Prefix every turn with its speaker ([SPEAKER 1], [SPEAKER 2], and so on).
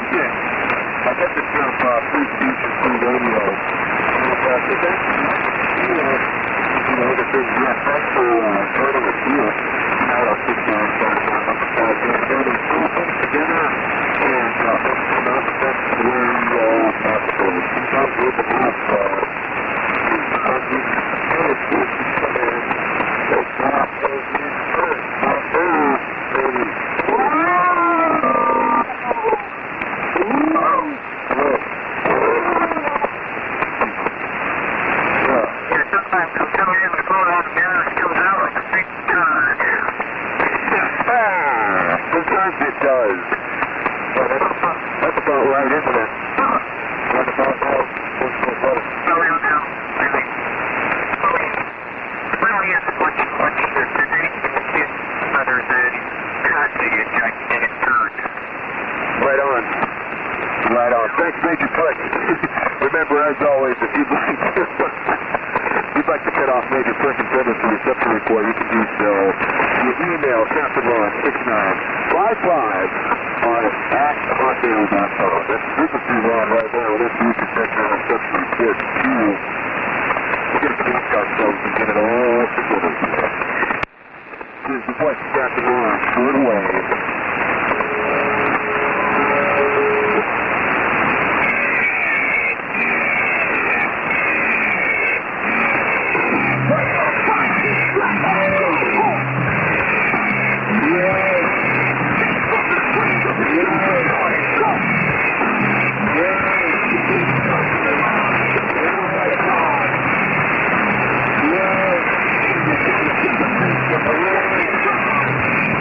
[SPEAKER 1] I got this from Free Speech and Free Radio. And there's actually that there's thanks for starting a deal. I'll sit down and talk about getting two things together. And that's where you all have to go. Sometimes with the group, Remember, as always, if you'd like to cut off major person service for reception report, you can do so via email, captainron6955 @hotmail.com. That's frequency Ron right there with this user section on reception report 2.